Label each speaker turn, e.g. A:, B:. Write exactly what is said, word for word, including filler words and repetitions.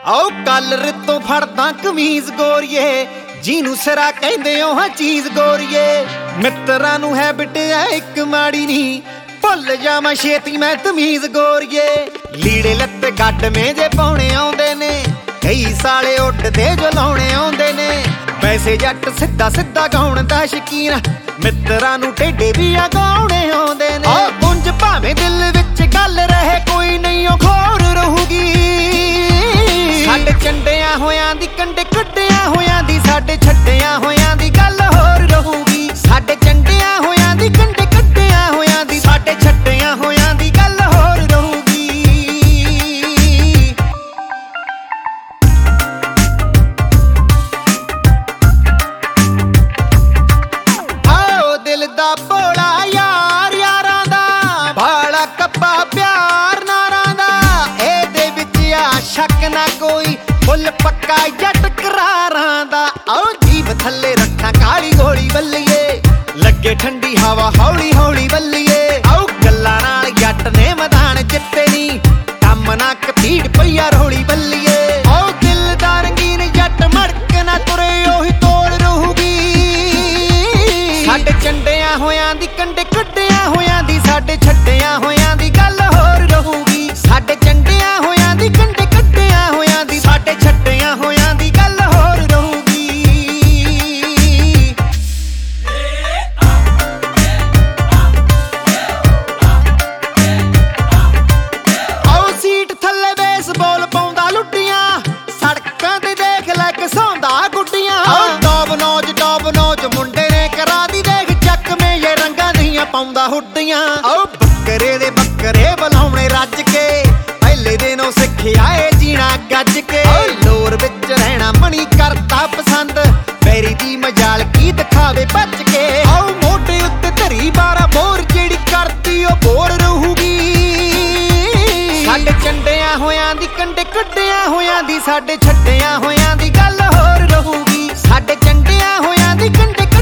A: आओ कलर तो फड़दा कमीज गोरिए जिन्नू सिरा कहंदे ओ हां चीज गोरिए। मित्रां नू हैबिट है इक माड़ी नी भुल जावां छेती मैं तमीज गोरिए। लीड़े लत्ते गड्ड मेजे पाउणे आउंदे ने कई साले उड्डदे जो लाउणे आउंदे ने। वैसे जट सिद्धा सिद्धा गाउण दा शकीन मित्रां नू टेढ़े भी आ गाउणे आउंदे ने। पुंज भावें दिल विच गल रहे कोई नहीं ओ खोर रहूगी। साडे चंडियां होयां दी कंडे कड्डियां होयां दी साडे छड्डियां होयां दी गल होर रहूगी। साडे चंडियां होयां दी कंडे कड्डियां होयां दी साडे छड्डियां होयां दी गल होर रहूगी। आओ दिल दा भोला यार यारां दा भाला कप्पा प्यार नारां दा एदे विच आ शक ना कोई फुल पक्का जट करारां दा। आओ जीभ थल्ले रखा काली गोली बल्लीए लगे ठंडी हवा हौली हौली बल्लीए। आओ गल्लां नाल जट ने मैदान जित्ते नी कम ना कतीड़ पईया रौली बल्लीए। आओ दिल दा रंगीन जट मड़क ना तुरे ओही तोड़ रहूगी। साडे चंडियां होयां दी कंडे कड्डियां होयां दी साडे छड्डियां होयां दी गल होर रहूगी। साडे चंडियां होयां दी कंडे कड्डियां होयां दी साडे छड्डियां होयां दी गल होर रहूगी। आओ सीट थल्ले बेसबाल पाउंदा लुੱਡੀਆਂ सड़कां ते देख लै घसाउंदा गुੱਡੀਆਂ। आओ टॉप नौज टॉप नौज मुंडे ने करा दी देख चकमे ये रंगां ਦੀਆਂ ਪਾਉਂਦਾ ਹੁੱਡੀਆਂ। आओ ਬੱਕਰੇ ਦੇ ਬੱਕਰੇ ਬੁਲਾਉਣੇ ਰੱਜ ਕੇ ਪਹਿਲੇ ਦਿਨੋਂ ਸਿੱਖਿਆ ਏ ਜੀਣਾ ਗੱਜ ਕੇ। ਲੋਰ ਵਿੱਚ ਰਹਿਣਾ ਮਣੀ ਕਰਦਾ ਪਸੰਦ ਮੇਰੀ ਦੀ ਮਜਾਲ ਕੀ ਦਿਖਾਵੇ ਭੱਜ ਕੇ। ਆਓ ਮੋਢੇ ਉੱਤੇ ਧਰੀ ਬਾਰਾ ਬੋਰ ਜਿਹੜੀ ਕਰਦੀ ਉਹ ਬੋਰ ਰਹੂਗੀ। ਸਾਡੇ ਚੰਡਿਆਂ ਹੋਇਆਂ ਦੀ ਕੰਡੇ ਕੱਢਿਆਂ ਹੋਇਆਂ ਦੀ ਸਾਡੇ ਛੱਡਿਆਂ ਹੋਇਆਂ ਦੀ ਗੱਲ ਹੋਰ ਰਹੂਗੀ। ਸਾਡੇ ਚੰਡਿਆਂ ਹੋਇਆਂ ਦੀ ਕੰਡੇ